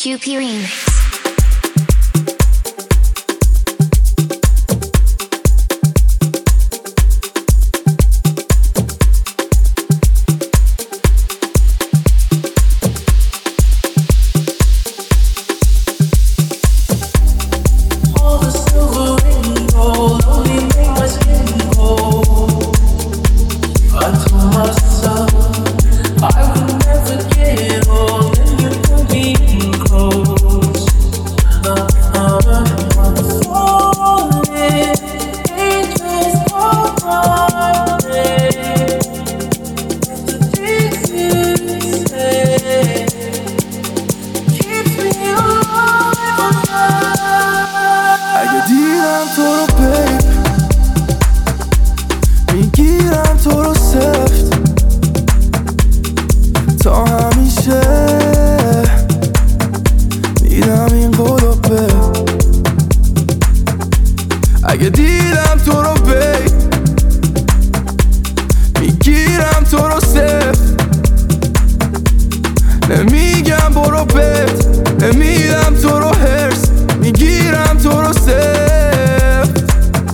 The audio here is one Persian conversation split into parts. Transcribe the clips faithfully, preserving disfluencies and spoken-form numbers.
Q P Remix. اگه دیدم تو رو بی میگیرم تو رو سفت نمیگم برو بت نمیدم تو رو هرس میگیرم تو رو سفت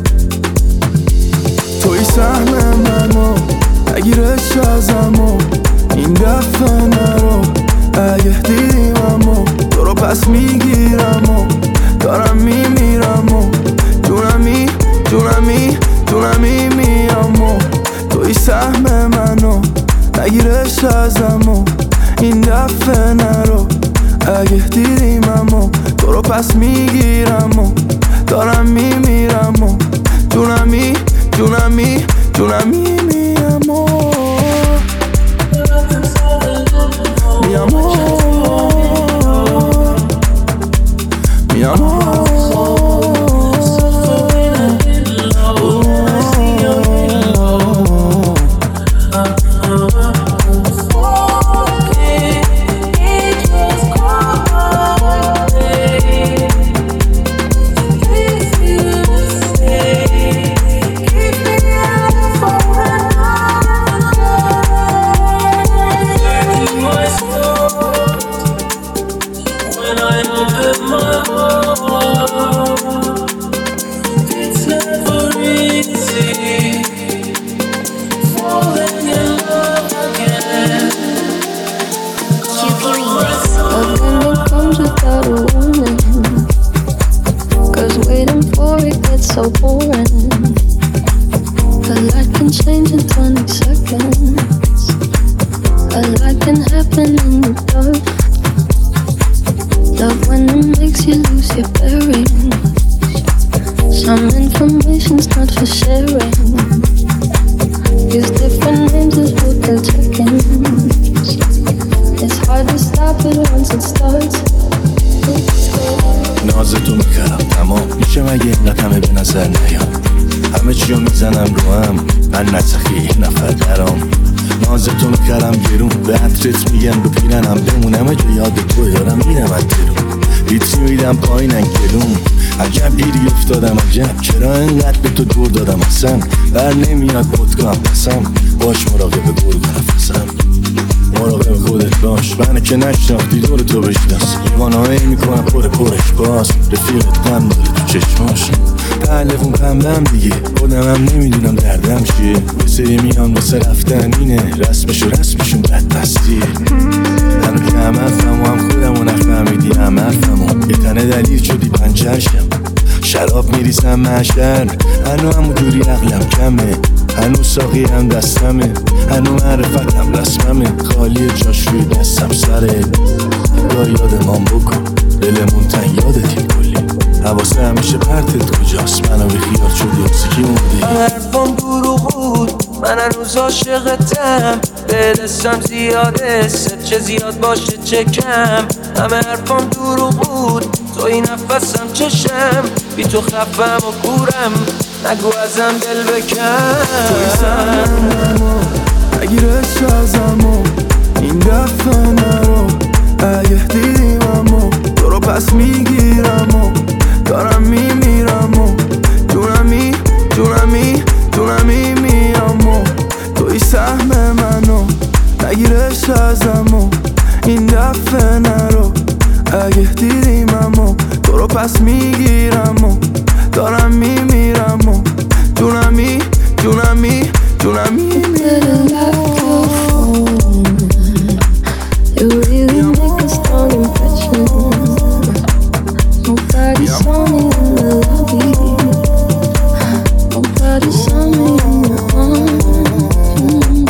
توی سهم منو نگیرش ازمو این دفعه نرو اگه دیدیم امو تو رو پس میگیرم و دارم میمیرم و جونمی جونمی جونمی میام و توی سهم منو نگیرش ازمو این دفعه نرو اگه دیدیم امو تو رو پس میگیرم و دارم میمیرم و جونمی جونمی جونمی میام و میام و میام و so boring. A lot can change in twenty seconds. A lot can happen in the dark. Love when it makes you lose your bearings. Some information's not for sharing. Use different names as vocal check-ins. It's hard to stop it once it starts. نازتو میکردم تمام میشه مگه اینقدر همه به نظر نیام همه چیو میزنم رو هم من نسخی نفر درام نازتو میکردم گرون به عطرت میگم رو پیرنم بمونم اگه یاد تو دارم میرم از درون ریتمی میدم پایینن گلون عجب گیری افتادم عجب چرا اینقدر به تو دور دادم اصلا بر نمیاد خودگاه پسم باش مراقب گرگ نفسم مراقب خودت باش منه که نشناختی دور تو بشناس ایوانهایی میکنم پر پرش باز رفیقت غم داره تو چشماش تلفون پنبم دیگه خودم هم نمیدونم دردم چیه یه سری میان واسه رفتن اینه رسمش و رسمشون بدبستیه هنو که هم حرفم و هم خودم و نفهمیدی هم حرفم و یه تنه دلیل شدی پنچرشم شراب میریزم محشر هنو همو دوری عقلم کمه هنو ساقی هم دستمه هنو معرفتم رسممه خالی جاش روی دستم سره یا یادمان بکن دلمون تن یادتی کلی حواسه همیشه پرتت کجاست منو به خیال شدی اکسیکی موندی حرفم دروغ بود من هنوز عاشقتم به دستم زیاده ست چه زیاد باشه چه کم همه حرفم دروغ بود توی نفسم چشم بی تو خفم و کورم نگو ازم دل بکن توی سهنمو نگیرش ازمو این دفعه نرو اگه دیدیممو تو رو پس میگیرم و دارم میمیرم و جونمی جونمی جونمی میام و توی سهم منو نگیرش ازمو این دفعه نرو اگه دیدیم اما تو رو پس میگیرم و دارم میمیرم و جونمی جونمی جونمی You really make a strong impression. Nobody saw me in the lobby. Nobody saw me in the arms.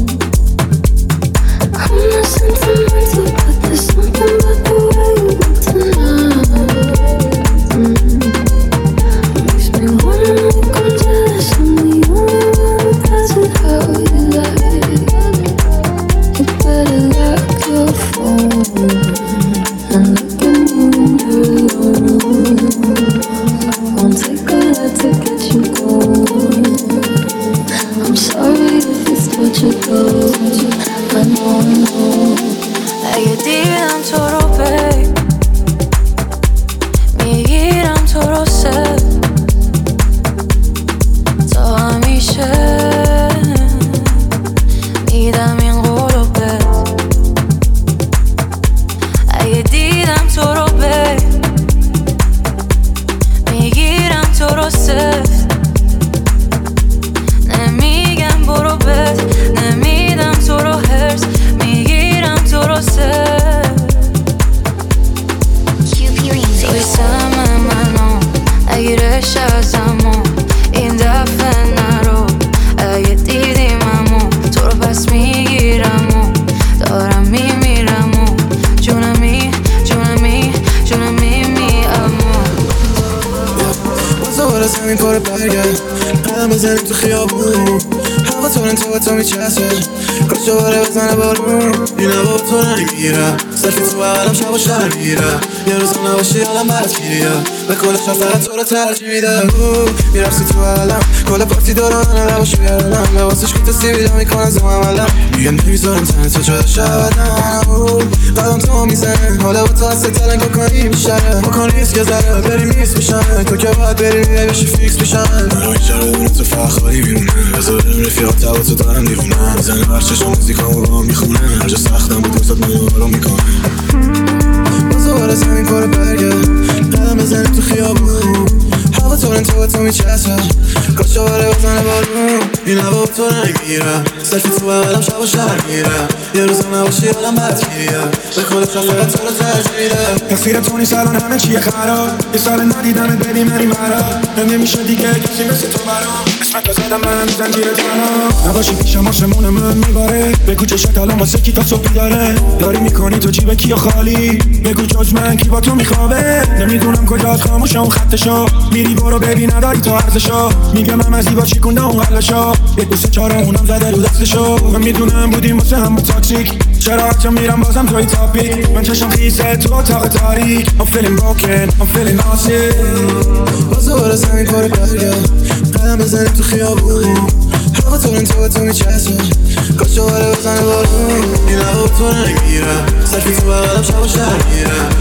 I'm not sentimental, but there's something about the way you look tonight. Mm. Makes me wanna make 'em jealous. I'm the only one who does it how you like. You better lock your phone and look at me when you're alone. Won't take a lot to get you going. I'm sorry if it's what you go. I know, I know. اگه دیدم تو رو babe میگیرم تو رو سه تا همیشه میدم این قولو بهت اگه دیدم تو رو babe میگیرم تو رو سفت نمیگم برو بهت نمیدم تو رو هرس میگیرم تو رو سفت توی سم منو اگه رش ازمو این دفعه نرو اگه دیدیم امو تو رو پس میگیرم و دارم میمیرم و جونمی جونمی جونمی می امو بازا برا زمین پاره برگرد قدم بزنیم تو خیابون هوا تورن تو تو میچسبه کاش دوباره بزنه بارون این هوا تو نمیگیرم سلفی تو بغلم شب و شهر میرم یه روز نباشی حالم برات گیریه به کل شب فقط تو رو ترجیح میدم میرفتی تو بغلم کل پارتی دوران لباشو بیارنم لباسش کت سیبیلو میکنن زم عملم میگه نمیذارم تنه تو جدا شبدم قدم تو میزنه حالا با تو از تلنگا کنی میشنه بکن ریسک یه ذره بریم نیست میشنه تو که باید بریم میای بشی فیکس میشن برای اینجا رو دونه تو فخاری بیرونه بذار بریم رفیقات تبا تو دارم دیوونه میزنه برچش و موزیکامو با هم میخونه هر جا سختم بود وسط منو آروم میکنه بازا برا زمین پاره برگرد قدم بزنیم تو خیابون هوا تورن تو تو میچسبه کاش دوباره بزنه بارون این هوا تو نمیگیرم سلفی تو بغلم شب و شهر میرم یه روز نباشی حالم برات گیریه به کل شب فقط تو رو ترجیح میدم تقصیر تو نیست الان همه چیه خراب یه سال ندیدمت بدی مری مرا نمیشه دیگه کسی مثل تو برام اسمت رو زدم من زنجیر تنها نباشی پیشم آسمون من میباره بگو چشت الان واسه کی تا صبح داره داری میکنی تو جیب کیو خالی بگو جز من کی با تو میخوابه نمیدونم کجاست خاموشه اون خطشو میری برو ببین نداری تو ارزشو میگم هم از دیوار چیکونده اون قلشو یک دو سه چهار اونم زده رو دستشو من میدونم بودیم واسه هم تاکسیک چرا هرچه میرم بازم توی تاپیک من چشم خیسه تو اتاق تاریک I'm feeling broken I'm feeling nauseous بازا برا زمین پاره برگرد قدم بزنیم تو خیابون هوا تورن تو تو میچسبه کاش دوباره بزنه بارون این هوا تو نمیگیرم سلفی تو بغلم شب و شهر میرم